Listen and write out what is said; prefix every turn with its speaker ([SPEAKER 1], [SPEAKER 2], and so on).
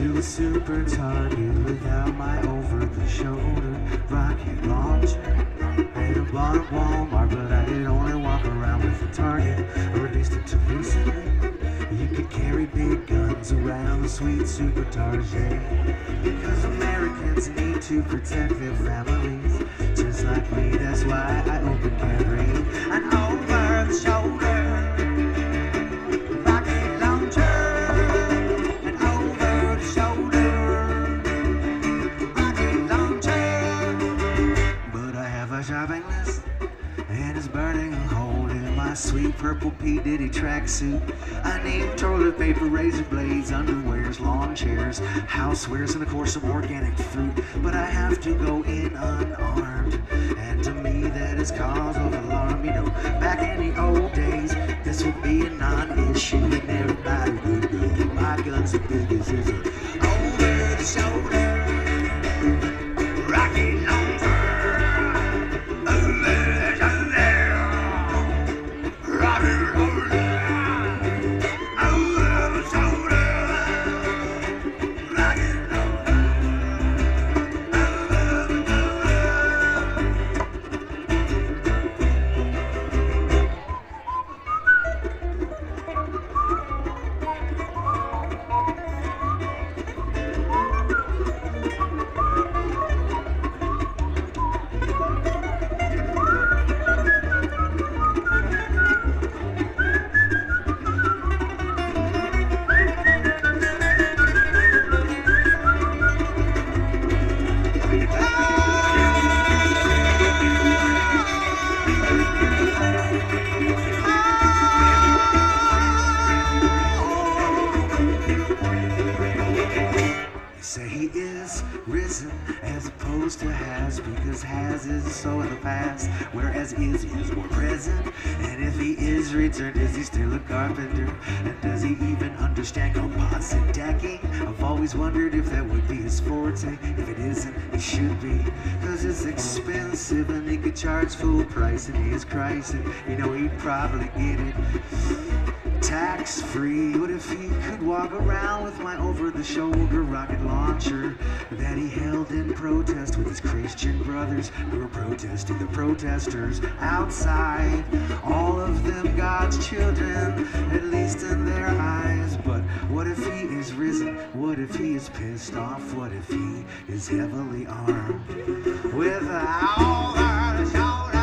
[SPEAKER 1] to a super target without my over-the-shoulder rocket launcher. Paid a bought at Walmart, but I could only walk around with a target, or at least until recently. You could carry big guns around the sweet super target, because Americans need to protect their families, just like me. That's why I open carry an over-the-shoulder rocket launcher, an over-the-shoulder rocket launcher. But I have a shopping list, and it's burning a hole in my sweet purple P. Diddy tracksuit. I need toilet paper, razor blades, underwears, lawn chairs, housewares, and of course some organic fruit. But I have to go in unarmed, and to me that is cause of alarm. You know, back in the old days, this would be a non-issue, and everybody would know my gun's the biggest. It's a over-the-shoulder rocket launcher. Say he is risen as opposed to has, because has is so in the past, whereas is more present. And if he is returned, is he still a carpenter? And does he even understand composite decking? I've always wondered if that would be his forte. If it isn't, it should be, cause it's expensive and he could charge full price, and he is Christ, and you know he'd probably get it tax-free. What if he could walk around with my over-the-shoulder rocket launcher that he held in protest with his Christian brothers who were protesting the protesters outside? All of them God's children, at least in their eyes. But what if he is risen? What if he is pissed off? What if he is heavily armed with a over-the-shoulder